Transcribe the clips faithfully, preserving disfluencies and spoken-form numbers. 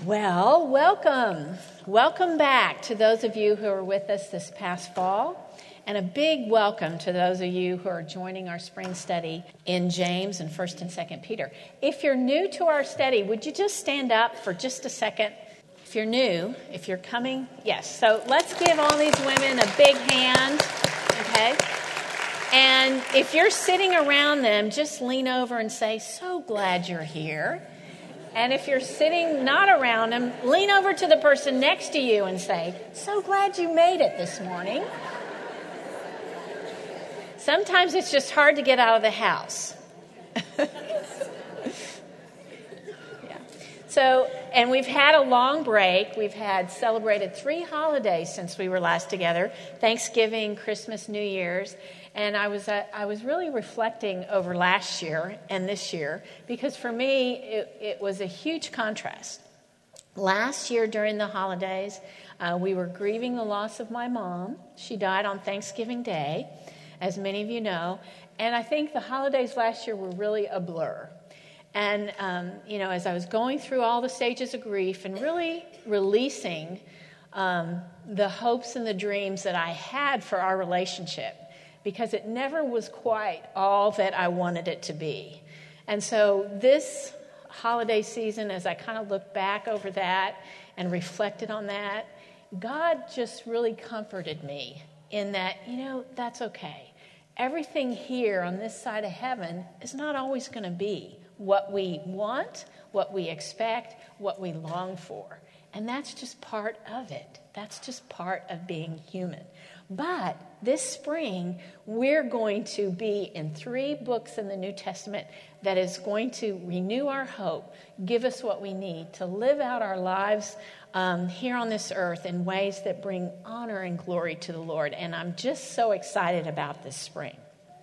Well, welcome. Welcome back to those of you who are with us this past fall. And a big welcome to those of you who are joining our spring study in James and First and Second Peter. If you're new to our study, would you just stand up for just a second? If you're new, if you're coming, yes. So let's give all these women a big hand, okay? And if you're sitting around them, just lean over and say, "So glad you're here." And if you're sitting not around them, lean over to the person next to you and say, "So glad you made it this morning." Sometimes it's just hard to get out of the house. yeah. So, and we've had a long break. We've had celebrated three holidays since we were last together: Thanksgiving, Christmas, New Year's. And I was uh, I was really reflecting over last year and this year, because for me, it, it was a huge contrast. Last year during the holidays, uh, we were grieving the loss of my mom. She died on Thanksgiving Day, as many of you know. And I think the holidays last year were really a blur. And, um, you know, as I was going through all the stages of grief and really releasing um, the hopes and the dreams that I had for our relationship, because it never was quite all that I wanted it to be. And so this holiday season, as I kind of looked back over that and reflected on that, God just really comforted me in that, you know, that's okay. Everything here on this side of heaven is not always going to be what we want, what we expect, what we long for. And that's just part of it. That's just part of being human. But this spring, we're going to be in three books in the New Testament that is going to renew our hope, give us what we need to live out our lives um, here on this earth in ways that bring honor and glory to the Lord. And I'm just so excited about this spring.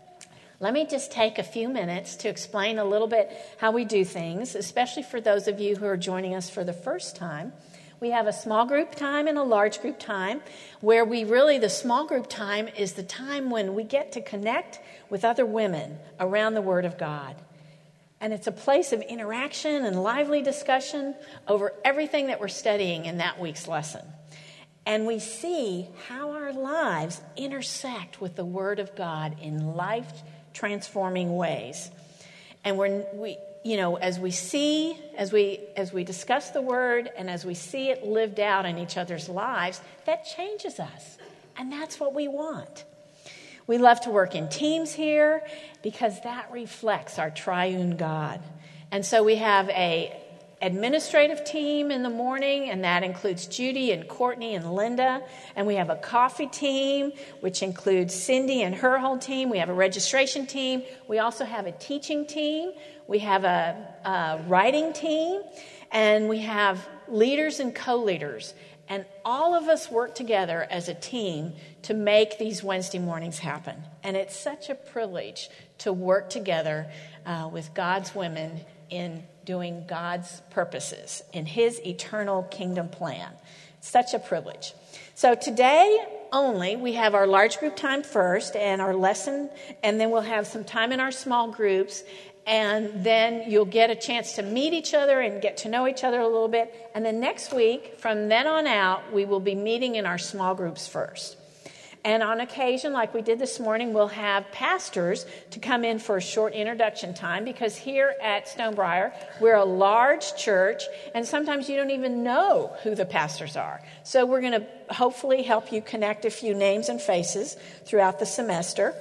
Let me just take a few minutes to explain a little bit how we do things, especially for those of you who are joining us for the first time. We have a small group time and a large group time, where we really, the small group time is the time when we get to connect with other women around the Word of God. And it's a place of interaction and lively discussion over everything that we're studying in that week's lesson. And we see how our lives intersect with the Word of God in life-transforming ways. And we're, we... You know, as we see, as we as we discuss the Word and as we see it lived out in each other's lives, that changes us. And that's what we want. We love to work in teams here because that reflects our triune God. And so we have a administrative team in the morning, and that includes Judy and Courtney and Linda. And we have a coffee team, which includes Cindy and her whole team. We have a registration team. We also have a teaching team. We have a, a writing team, and we have leaders and co-leaders. And all of us work together as a team to make these Wednesday mornings happen. And it's such a privilege to work together uh, with God's women in doing God's purposes in His eternal kingdom plan. Such a privilege. So today only, we have our large group time first and our lesson, and then we'll have some time in our small groups. And then you'll get a chance to meet each other and get to know each other a little bit. And then next week, from then on out, we will be meeting in our small groups first. And on occasion, like we did this morning, we'll have pastors to come in for a short introduction time, because here at Stonebriar, we're a large church, and sometimes you don't even know who the pastors are. So we're going to hopefully help you connect a few names and faces throughout the semester.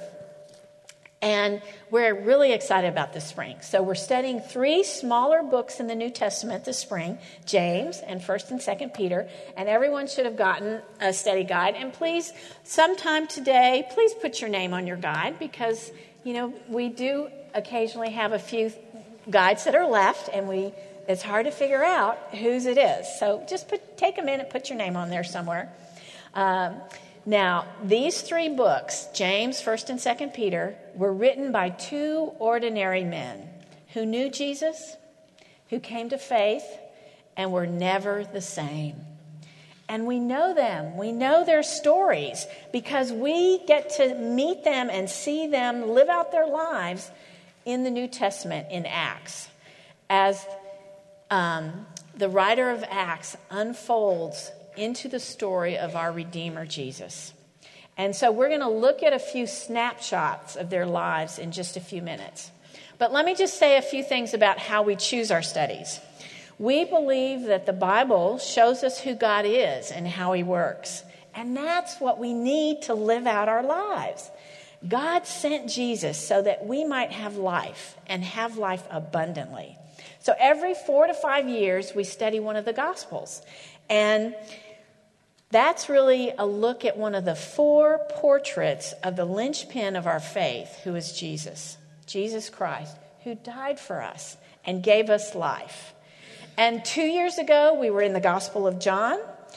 And we're really excited about this spring. So we're studying three smaller books in the New Testament this spring, James and First and Second Peter. And everyone should have gotten a study guide. And please, sometime today, please put your name on your guide, because, you know, we do occasionally have a few guides that are left, and we it's hard to figure out whose it is. So just put, take a minute, put your name on there somewhere. Um, Now, these three books, James, First and Second Peter, were written by two ordinary men who knew Jesus, who came to faith, and were never the same. And we know them. We know their stories because we get to meet them and see them live out their lives in the New Testament in Acts. As um, the writer of Acts unfolds into the story of our Redeemer, Jesus. And so we're going to look at a few snapshots of their lives in just a few minutes. But let me just say a few things about how we choose our studies. We believe that the Bible shows us who God is and how he works. And that's what we need to live out our lives. God sent Jesus so that we might have life and have life abundantly. So every four to five years, we study one of the Gospels. And that's really a look at one of the four portraits of the linchpin of our faith, who is Jesus, Jesus Christ, who died for us and gave us life. And two years ago, we were in the Gospel of John.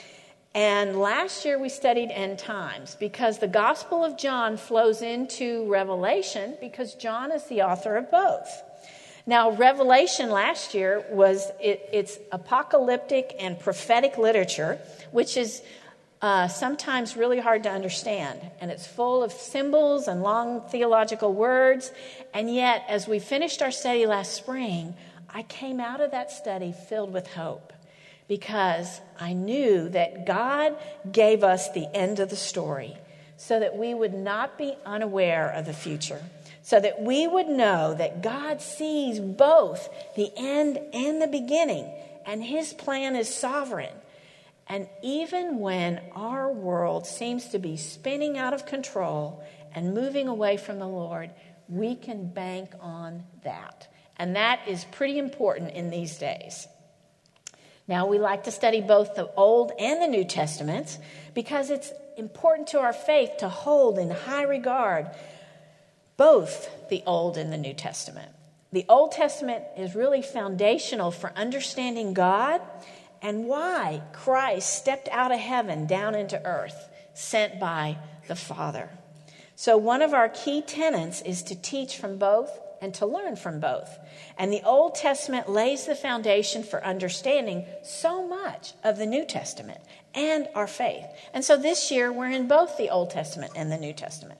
And last year, we studied end times because the Gospel of John flows into Revelation because John is the author of both. Now, Revelation last year was, it, it's apocalyptic and prophetic literature, which is uh, sometimes really hard to understand. And it's full of symbols and long theological words. And yet, as we finished our study last spring, I came out of that study filled with hope because I knew that God gave us the end of the story so that we would not be unaware of the future. So that we would know that God sees both the end and the beginning, and his plan is sovereign. And even when our world seems to be spinning out of control and moving away from the Lord, we can bank on that. And that is pretty important in these days. Now, we like to study both the Old and the New Testaments because it's important to our faith to hold in high regard both the Old and the New Testament. The Old Testament is really foundational for understanding God and why Christ stepped out of heaven down into earth, sent by the Father. So one of our key tenets is to teach from both and to learn from both. And the Old Testament lays the foundation for understanding so much of the New Testament and our faith. And so this year we're in both the Old Testament and the New Testament.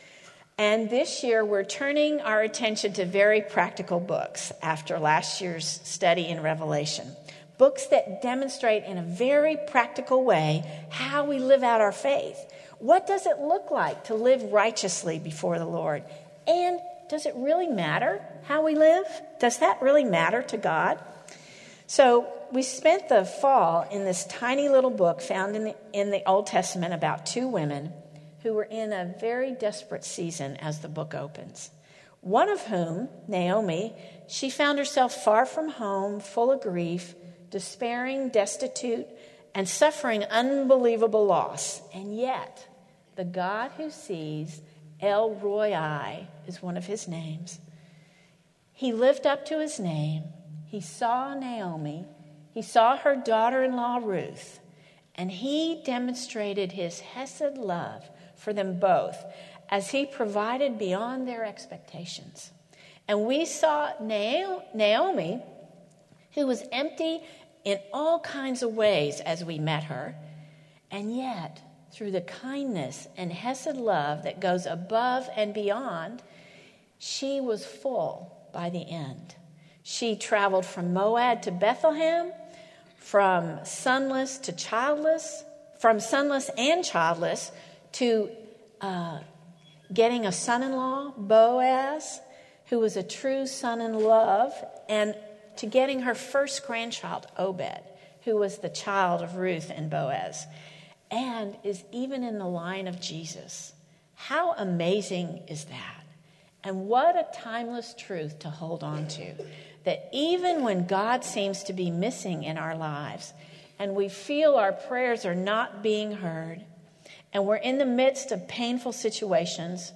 And this year, we're turning our attention to very practical books after last year's study in Revelation. Books that demonstrate in a very practical way how we live out our faith. What does it look like to live righteously before the Lord? And does it really matter how we live? Does that really matter to God? So we spent the fall in this tiny little book found in the, in the Old Testament about two women who were in a very desperate season as the book opens. One of whom, Naomi, she found herself far from home, full of grief, despairing, destitute, and suffering unbelievable loss. And yet, the God who sees, El Roi is one of his names. He lived up to his name. He saw Naomi. He saw her daughter-in-law, Ruth. And he demonstrated his hesed love for them both as he provided beyond their expectations. And we saw Naomi, who was empty in all kinds of ways as we met her, and yet through the kindness and hesed love that goes above and beyond, she was full by the end. She traveled from Moab to Bethlehem, from sonless to childless, from sonless and childless to uh, getting a son-in-law, Boaz, who was a true son-in-love, and to getting her first grandchild, Obed, who was the child of Ruth and Boaz, and is even in the line of Jesus. How amazing is that? And what a timeless truth to hold on to, that even when God seems to be missing in our lives, and we feel our prayers are not being heard, and we're in the midst of painful situations,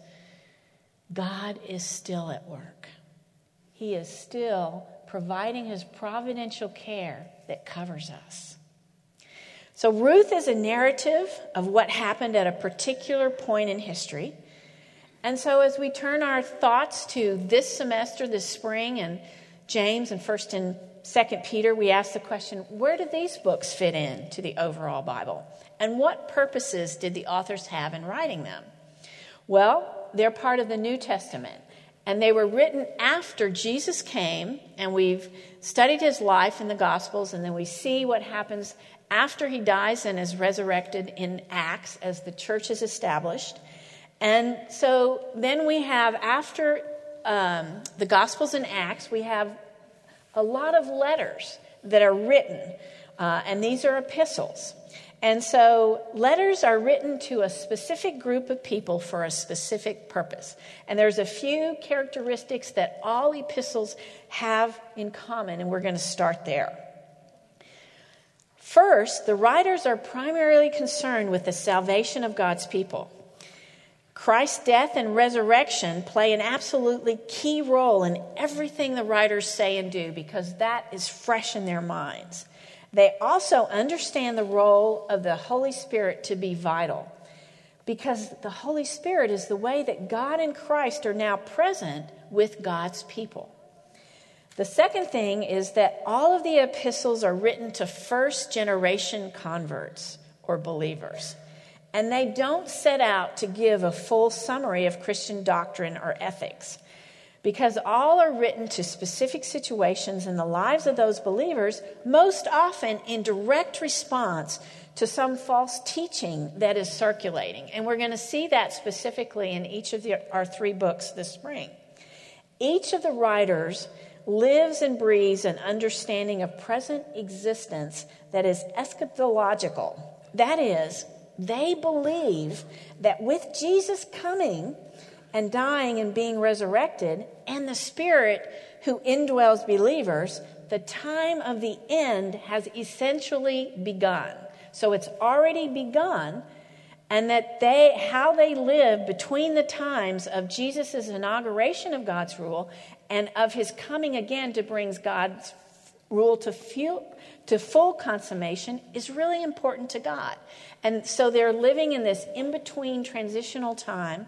God is still at work. He is still providing his providential care that covers us. So Ruth is a narrative of what happened at a particular point in history. And so as we turn our thoughts to this semester, this spring, and James and First and Second Peter, we ask the question, where do these books fit in to the overall Bible? And what purposes did the authors have in writing them? Well, they're part of the New Testament. And they were written after Jesus came, and we've studied his life in the Gospels, and then we see what happens after he dies and is resurrected in Acts as the church is established. And so then we have, after um, the Gospels and Acts, we have a lot of letters that are written, uh, and these are epistles. And so letters are written to a specific group of people for a specific purpose. And there's a few characteristics that all epistles have in common, and we're going to start there. First, the writers are primarily concerned with the salvation of God's people. Christ's death and resurrection play an absolutely key role in everything the writers say and do because that is fresh in their minds. They also understand the role of the Holy Spirit to be vital because the Holy Spirit is the way that God and Christ are now present with God's people. The second thing is that all of the epistles are written to first-generation converts or believers, and they don't set out to give a full summary of Christian doctrine or ethics. Because all are written to specific situations in the lives of those believers, most often in direct response to some false teaching that is circulating. And we're going to see that specifically in each of the, our three books this spring. Each of the writers lives and breathes an understanding of present existence that is eschatological. That is, they believe that with Jesus coming and dying and being resurrected, and the Spirit who indwells believers, the time of the end has essentially begun. So it's already begun, and that they, how they live between the times of Jesus' inauguration of God's rule and of his coming again to bring God's rule to full, to full consummation is really important to God. And so they're living in this in-between transitional time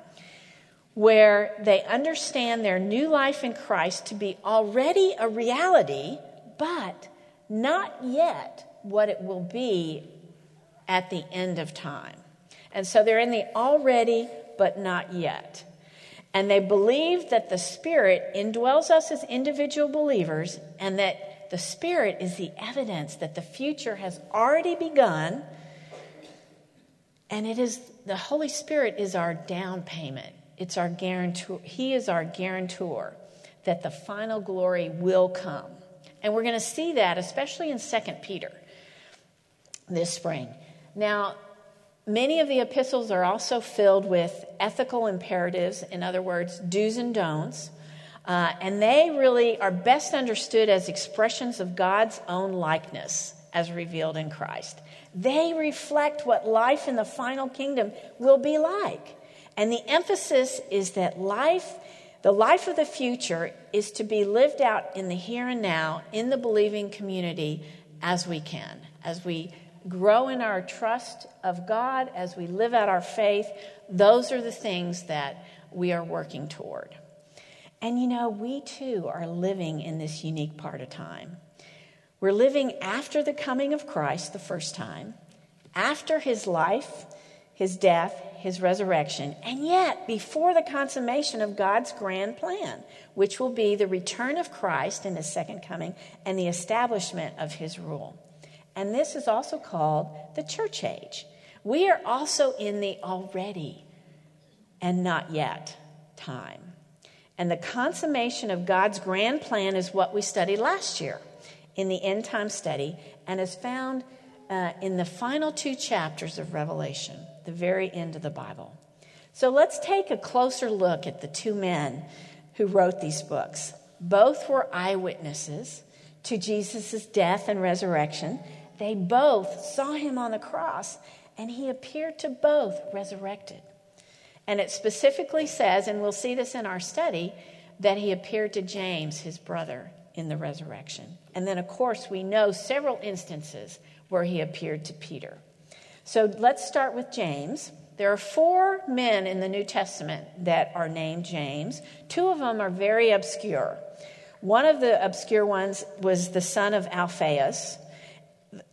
where they understand their new life in Christ to be already a reality, but not yet what it will be at the end of time. And so they're in the already, but not yet. And they believe that the Spirit indwells us as individual believers, and that the Spirit is the evidence that the future has already begun, and it is the Holy Spirit is our down payment. It's our guarantor. He is our guarantor that the final glory will come. And we're going to see that, especially in Second Peter this spring. Now, many of the epistles are also filled with ethical imperatives, in other words, do's and don'ts. Uh, and they really are best understood as expressions of God's own likeness as revealed in Christ. They reflect what life in the final kingdom will be like. And the emphasis is that life, the life of the future, is to be lived out in the here and now, in the believing community as we can. As we grow in our trust of God, as we live out our faith, those are the things that we are working toward. And you know, we too are living in this unique part of time. We're living after the coming of Christ the first time, after his life, his death, his resurrection, and yet before the consummation of God's grand plan, which will be the return of Christ in his second coming and the establishment of his rule. And this is also called the church age. We are also in the already and not yet time. And the consummation of God's grand plan is what we studied last year in the end time study, and is found uh, in the final two chapters of Revelation, the very end of the Bible. So let's take a closer look at the two men who wrote these books. Both were eyewitnesses to Jesus' death and resurrection. They both saw him on the cross, and he appeared to both resurrected. And it specifically says, and we'll see this in our study, that he appeared to James, his brother, in the resurrection. And then, of course, we know several instances where he appeared to Peter. So let's start with James. There are four men in the New Testament that are named James. Two of them are very obscure. One of the obscure ones was the son of Alphaeus,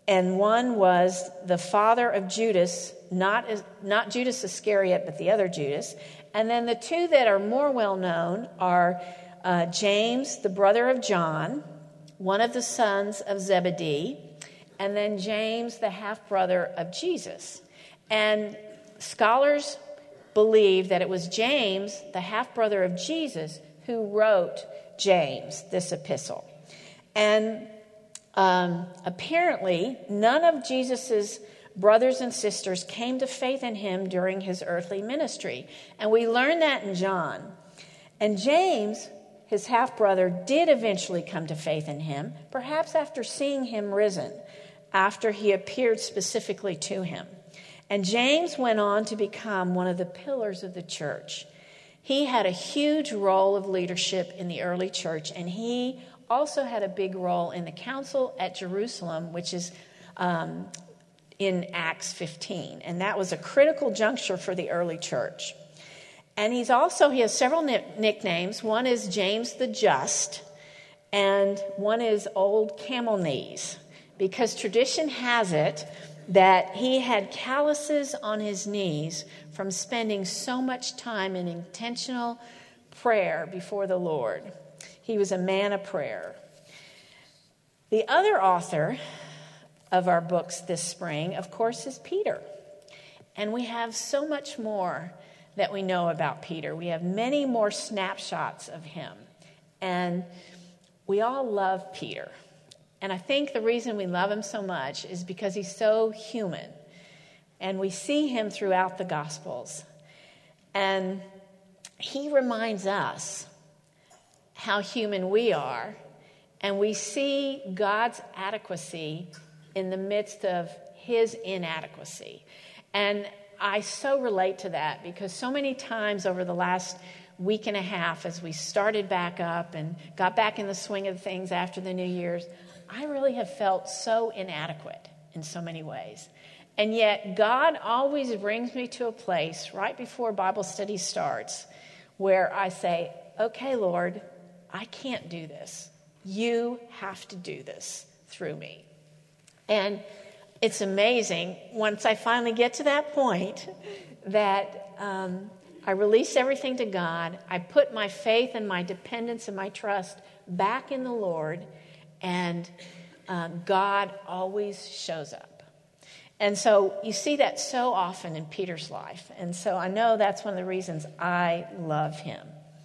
and one was the father of Judas, not, not Judas Iscariot, but the other Judas. And then the two that are more well known are uh, James, the brother of John, one of the sons of Zebedee, and then James, the half-brother of Jesus. And scholars believe that it was James, the half-brother of Jesus, who wrote James, this epistle. And um, apparently, none of Jesus's brothers and sisters came to faith in him during his earthly ministry. And we learn that in John. And James, his half-brother, did eventually come to faith in him, perhaps after seeing him risen, after he appeared specifically to him. And James went on to become one of the pillars of the church. He had a huge role of leadership in the early church, and he also had a big role in the council at Jerusalem, which is um, in Acts fifteen. And that was a critical juncture for the early church. And he's also, he has several nicknames. One is James the Just, and one is Old Camel Knees, because tradition has it that he had calluses on his knees from spending so much time in intentional prayer before the Lord. He was a man of prayer. The other author of our books this spring, of course, is Peter. And we have so much more that we know about Peter. We have many more snapshots of him. And we all love Peter. And I think the reason we love him so much is because he's so human. And we see him throughout the Gospels. And he reminds us how human we are. And we see God's adequacy in the midst of his inadequacy. And I so relate to that because so many times over the last week and a half as we started back up and got back in the swing of things after the New Year's, I really have felt so inadequate in so many ways. And yet God always brings me to a place right before Bible study starts where I say, okay, Lord, I can't do this. You have to do this through me. And it's amazing once I finally get to that point that um, I release everything to God. I put my faith and my dependence and my trust back in the Lord, and uh, God always shows up. And so you see that so often in Peter's life. And so I know that's one of the reasons I love him.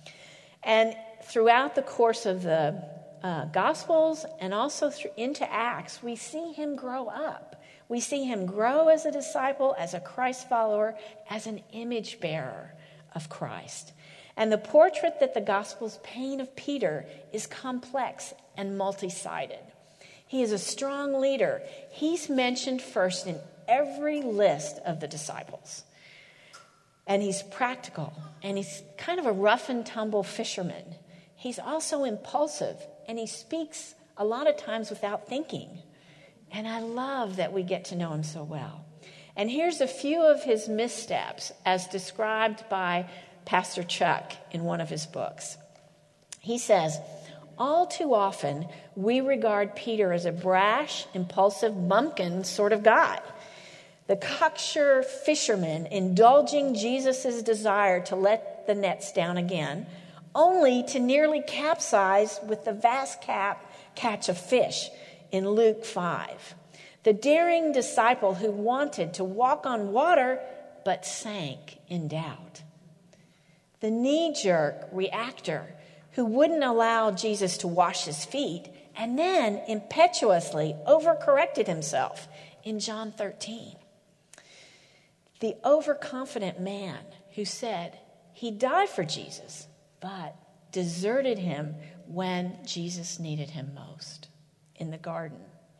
And throughout the course of the uh, Gospels and also through, into Acts, we see him grow up. We see him grow as a disciple, as a Christ follower, as an image bearer of Christ. And the portrait that the Gospels paint of Peter is complex and multi-sided. He is a strong leader. He's mentioned first in every list of the disciples. And he's practical, and he's kind of a rough and tumble fisherman. He's also impulsive, and he speaks a lot of times without thinking. And I love that we get to know him so well. And here's a few of his missteps as described by Pastor Chuck in one of his books. He says, all too often we regard Peter as a brash, impulsive, bumpkin sort of guy. The cocksure fisherman indulging Jesus' desire to let the nets down again, only to nearly capsize with the vast cap catch of fish in Luke five. The daring disciple who wanted to walk on water but sank in doubt. The knee-jerk reactor who wouldn't allow Jesus to wash his feet and then impetuously overcorrected himself in John thirteen. The overconfident man who said he'd die for Jesus, but deserted him when Jesus needed him most in the garden.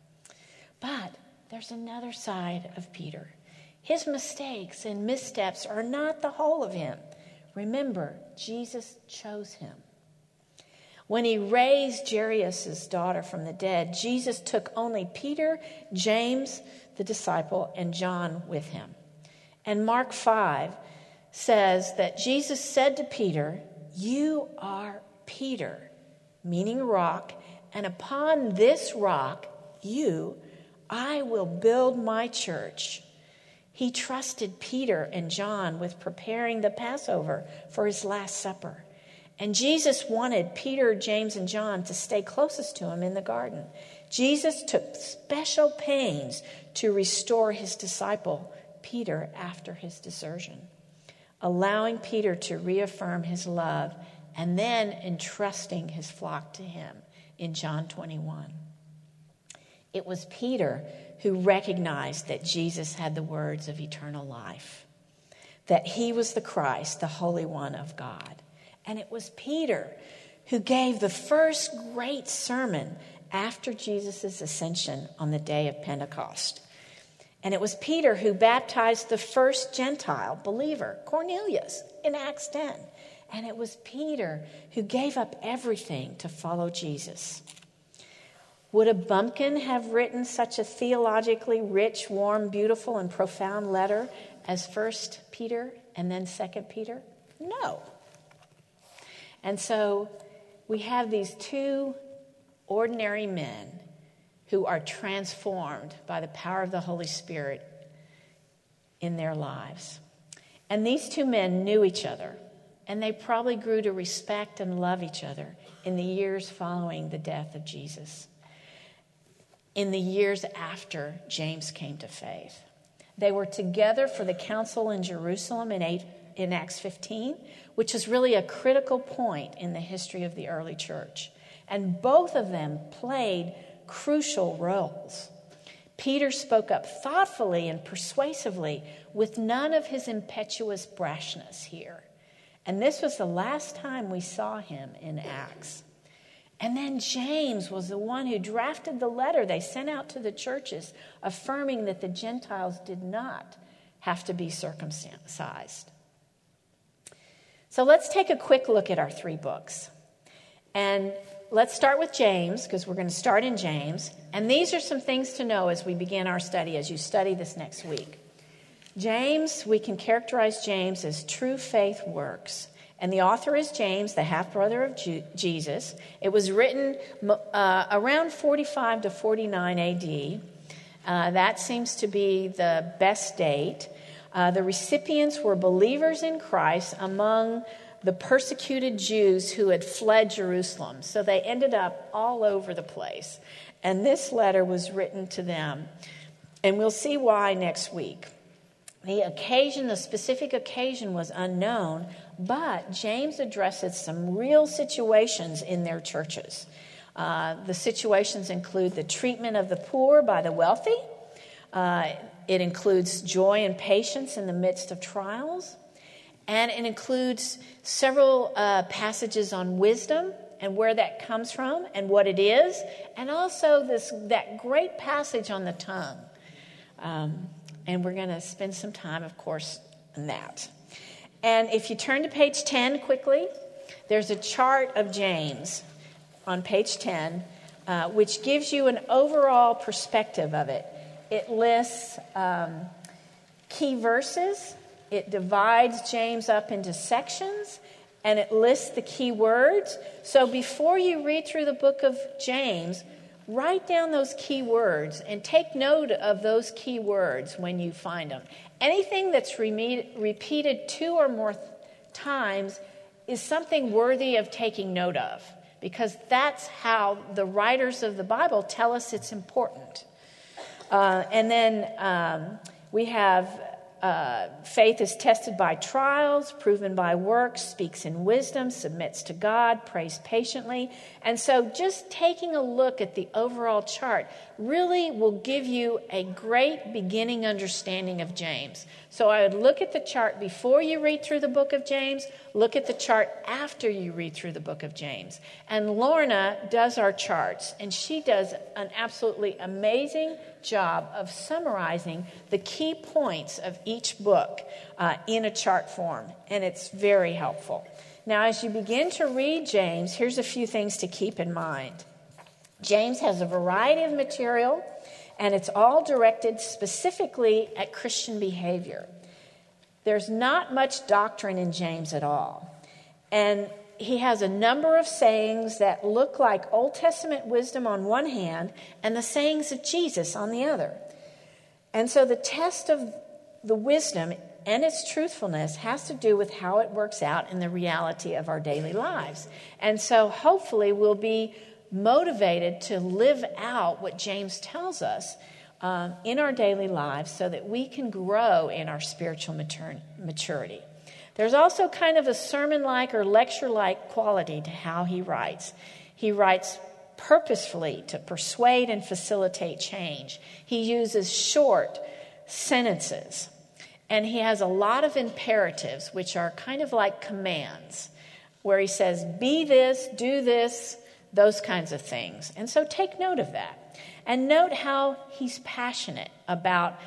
But there's another side of Peter. His mistakes and missteps are not the whole of him. Remember, Jesus chose him. When he raised Jairus' daughter from the dead, Jesus took only Peter, James, the disciple, and John with him. And Mark five says that Jesus said to Peter, "You are Peter," meaning rock, "and upon this rock you I will build my church. He trusted Peter and John with preparing the Passover for his Last Supper. And Jesus wanted Peter, James, and John to stay closest to him in the garden. Jesus took special pains to restore his disciple, Peter, after his desertion, allowing Peter to reaffirm his love and then entrusting his flock to him in John twenty-one. It was Peter who recognized that Jesus had the words of eternal life, that he was the Christ, the Holy One of God. And it was Peter who gave the first great sermon after Jesus' ascension on the day of Pentecost. And it was Peter who baptized the first Gentile believer, Cornelius, in Acts ten. And it was Peter who gave up everything to follow Jesus. Would a bumpkin have written such a theologically rich, warm, beautiful, and profound letter as First Peter and then Second Peter? No. And so we have these two ordinary men who are transformed by the power of the Holy Spirit in their lives. And these two men knew each other, and they probably grew to respect and love each other in the years following the death of Jesus, in the years after James came to faith. They were together for the council in Jerusalem in, eight, in Acts fifteen, which is really a critical point in the history of the early church. And both of them played crucial roles. Peter spoke up thoughtfully and persuasively with none of his impetuous brashness here. And this was the last time we saw him in Acts. And then James was the one who drafted the letter they sent out to the churches, affirming that the Gentiles did not have to be circumcised. So let's take a quick look at our three books. And let's start with James, because we're going to start in James. And these are some things to know as we begin our study, as you study this next week. James, we can characterize James as true faith works. And the author is James, the half-brother of Ju- Jesus. It was written uh, around forty-five to forty-nine A D. Uh, that seems to be the best date. Uh, the recipients were believers in Christ among the persecuted Jews who had fled Jerusalem. So they ended up all over the place. And this letter was written to them. And we'll see why next week. The occasion, the specific occasion was unknown, but James addresses some real situations in their churches. Uh, the situations include the treatment of the poor by the wealthy. Uh, it includes joy and patience in the midst of trials. And it includes several uh, passages on wisdom and where that comes from and what it is. And also this that great passage on the tongue. Um, and we're going to spend some time, of course, on that. And if you turn to page ten quickly, there's a chart of James on page ten, uh, which gives you an overall perspective of it. It lists um, key verses. It divides James up into sections, and it lists the key words. So before you read through the book of James, write down those key words and take note of those key words when you find them. Anything that's re- repeated two or more th- times is something worthy of taking note of, because that's how the writers of the Bible tell us it's important. Uh, and then um, we have uh, faith is tested by trials, proven by works, speaks in wisdom, submits to God, prays patiently. And so just taking a look at the overall chart really will give you a great beginning understanding of James. So I would look at the chart before you read through the book of James, look at the chart after you read through the book of James. And Lorna does our charts, and she does an absolutely amazing job of summarizing the key points of each book uh, in a chart form, and it's very helpful. Now, as you begin to read James, here's a few things to keep in mind. James has a variety of material, and it's all directed specifically at Christian behavior. There's not much doctrine in James at all. And he has a number of sayings that look like Old Testament wisdom on one hand and the sayings of Jesus on the other. And so the test of the wisdom and its truthfulness has to do with how it works out in the reality of our daily lives. And so hopefully we'll be motivated to live out what James tells us um, in our daily lives so that we can grow in our spiritual matur- maturity. There's also kind of a sermon-like or lecture-like quality to how he writes. He writes purposefully to persuade and facilitate change. He uses short sentences. And he has a lot of imperatives, which are kind of like commands, where he says, be this, do this, those kinds of things. And so take note of that. And note how he's passionate about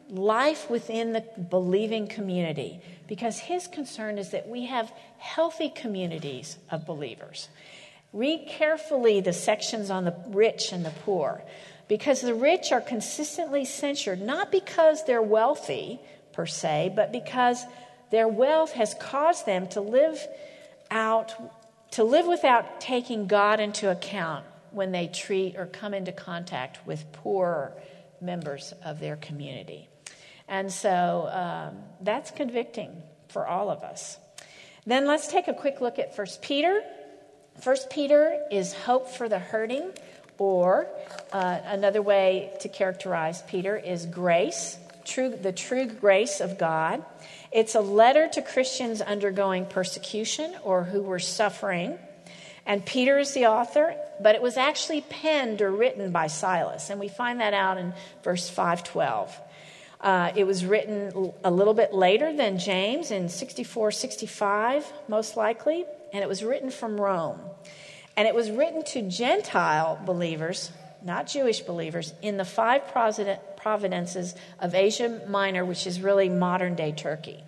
life within the believing community, because his concern is that we have healthy communities of believers. Read carefully the sections on the rich and the poor, because the rich are consistently censured, not because they're wealthy per se, but because their wealth has caused them to live out, to live without taking God into account when they treat or come into contact with poorer members of their community. And so um, that's convicting for all of us. Then let's take a quick look at First Peter. First Peter is hope for the hurting, or uh, another way to characterize Peter is grace, true, the true grace of God. It's a letter to Christians undergoing persecution or who were suffering. And Peter is the author, but it was actually penned or written by Silas. And we find that out in verse five twelve. Uh, it was written a little bit later than James in sixty-four sixty-five, most likely. And it was written from Rome. And it was written to Gentile believers, not Jewish believers, in the five provinces of Asia Minor, which is really modern-day Turkey.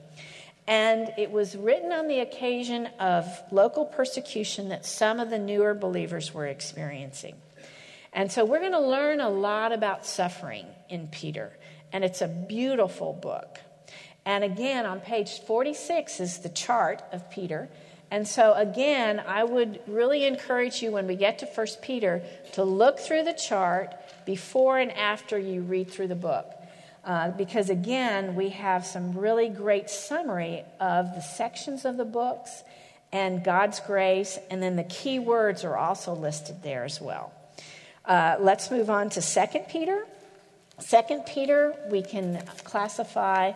And it was written on the occasion of local persecution that some of the newer believers were experiencing. And so we're going to learn a lot about suffering in Peter. And it's a beautiful book. And again, on page forty-six is the chart of Peter. And so again, I would really encourage you when we get to First Peter to look through the chart before and after you read through the book. Uh, because again, we have some really great summary of the sections of the books and God's grace, and then the key words are also listed there as well. Uh, let's move on to Second Peter. Second Peter we can classify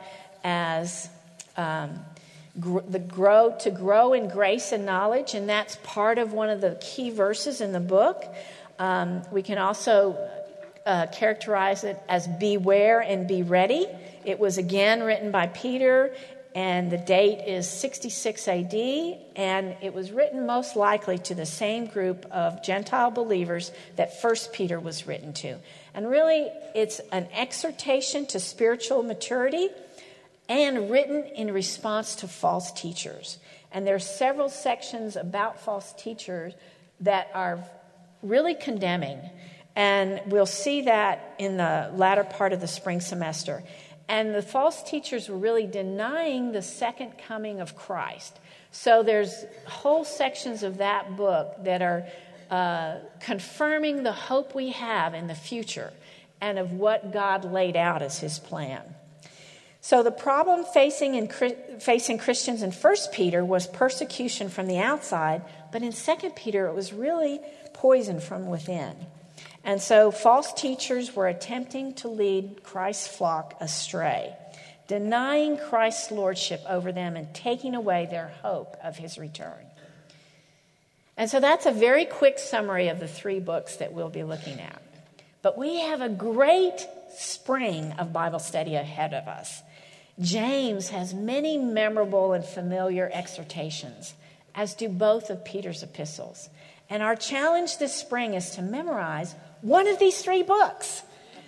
as um, gr- the grow to grow in grace and knowledge, and that's part of one of the key verses in the book. Um, we can also Uh, characterize it as beware and be ready. It was again written by Peter, and the date is sixty-six A D, and it was written most likely to the same group of Gentile believers that First Peter was written to. And really, it's an exhortation to spiritual maturity and written in response to false teachers. And there are several sections about false teachers that are really condemning. And we'll see that in the latter part of the spring semester. And the false teachers were really denying the second coming of Christ. So there's whole sections of that book that are uh, confirming the hope we have in the future and of what God laid out as his plan. So the problem facing in, facing Christians in First Peter was persecution from the outside, but in Second Peter it was really poison from within. And so false teachers were attempting to lead Christ's flock astray, denying Christ's lordship over them and taking away their hope of his return. And so that's a very quick summary of the three books that we'll be looking at. But we have a great spring of Bible study ahead of us. James has many memorable and familiar exhortations, as do both of Peter's epistles. And our challenge this spring is to memorize one of these three books.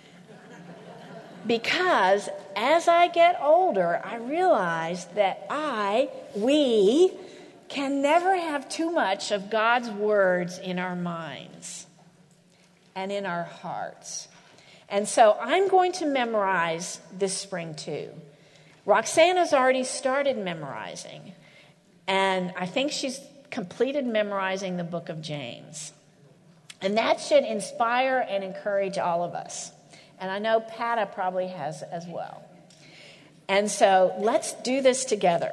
Because as I get older, I realize that I, we, can never have too much of God's words in our minds and in our hearts. And so I'm going to memorize this spring too. Roxana's already started memorizing. And I think she's completed memorizing the book of James. And that should inspire and encourage all of us. And I know Pata probably has as well. And so let's do this together.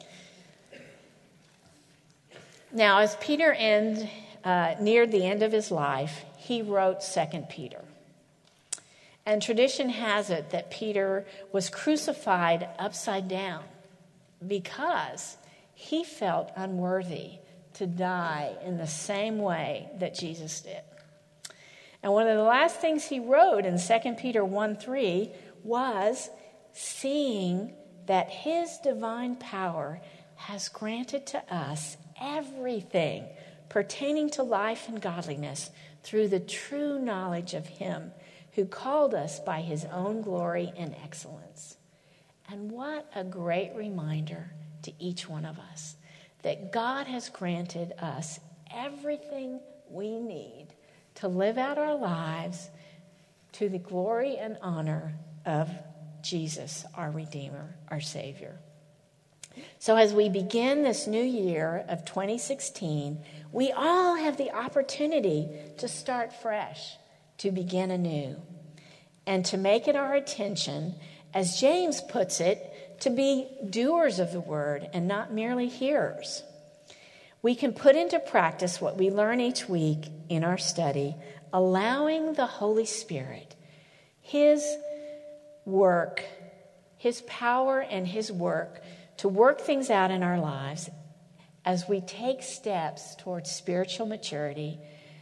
Now, as Peter end, uh, neared the end of his life, he wrote Second Peter. And tradition has it that Peter was crucified upside down because he felt unworthy to die in the same way that Jesus did. And one of the last things he wrote in Second Peter one three was, seeing that his divine power has granted to us everything pertaining to life and godliness through the true knowledge of him who called us by his own glory and excellence. And what a great reminder to each one of us that God has granted us everything we need to live out our lives to the glory and honor of Jesus, our Redeemer, our Savior. So as we begin this new year of twenty sixteen, we all have the opportunity to start fresh, to begin anew, and to make it our attention, as James puts it, to be doers of the word and not merely hearers. We can put into practice what we learn each week in our study, allowing the Holy Spirit, his work, his power and his work to work things out in our lives as we take steps towards spiritual maturity,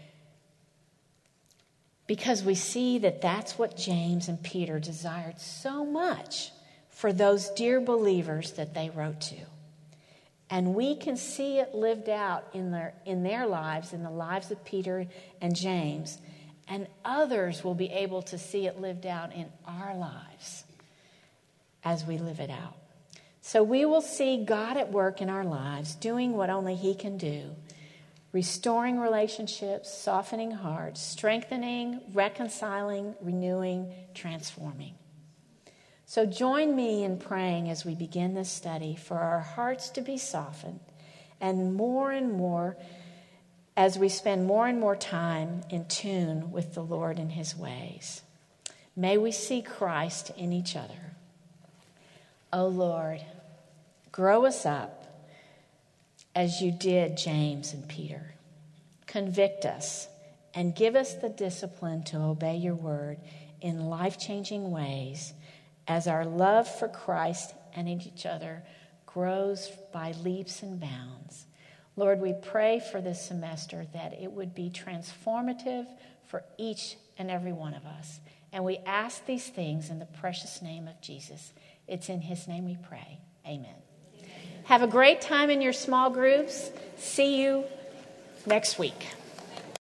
because we see that that's what James and Peter desired so much for those dear believers that they wrote to. And we can see it lived out in their, in their lives, in the lives of Peter and James, and others will be able to see it lived out in our lives as we live it out. So we will see God at work in our lives, doing what only he can do, restoring relationships, softening hearts, strengthening, reconciling, renewing, transforming. So join me in praying as we begin this study for our hearts to be softened, and more and more as we spend more and more time in tune with the Lord and his ways. May we see Christ in each other. O Lord, grow us up as you did James and Peter. Convict us and give us the discipline to obey your word in life-changing ways as our love for Christ and each other grows by leaps and bounds. Lord, we pray for this semester that it would be transformative for each and every one of us. And we ask these things in the precious name of Jesus. It's in his name we pray. Amen. Amen. Have a great time in your small groups. See you next week.